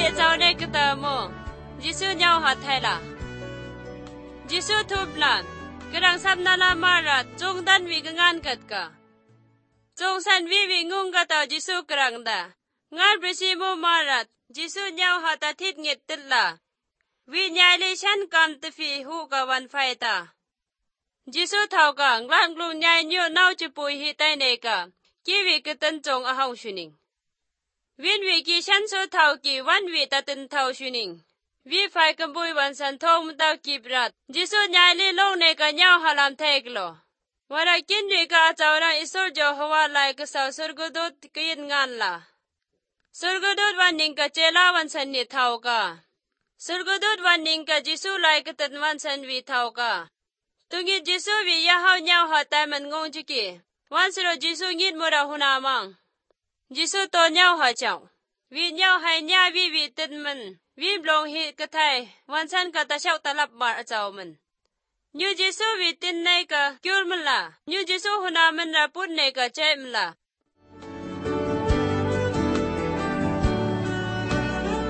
เจ้าในกระเตอโมยิสุเงาหัดไทยละยิสุทุบลันกระดังซับนาลามารัดจงดันวิกงานกัดกะจงสันวิวิงุงกะเตายิสุกรังดางานประชิโมมารัดยิสุเงาหัดอาทิตย์เงติดละวิญญาณฉันกำตฟีหูกะวันไฟตายิสุเท่ากังร่างกลุ่มใหญ่เนื้อเน่าจะปุยหิตเนกะกีวิกตันจงอาหงชุนิงวินวิกิฉันสุเท่ากีวันวิตตันเท่าชุนิงวิไฟกำบุยวันสันทองมุตากีบรัดยิสุใหญ่ลีลงเนกะเงาหลามเทกโลวรากินวิกาเจ้ารังอิสุรโจฮวาไลกสาวสุรกดุดกินงานละสุรกดุดวันนิงกะเจลาวันสันนิเท่ากะสุรกดุดวันนิงกะยิสุไลกตันวันสันวิเท่ากะตุงิจิสุวิยาเฮาเงาหาแต่มันงงจิกีวันสิโรจิสุงิดมุราหุนามังจิสุโตเงาหาเจ้าวิเงาให้ญาวิติดมันวิบลงหิกะไทยวันสันกะตะเชาตะลับบาเจ้ามันยูจิสุวิตินในกะกิวมันละยูจิสุหุนามันระปุนในกะเจมันละ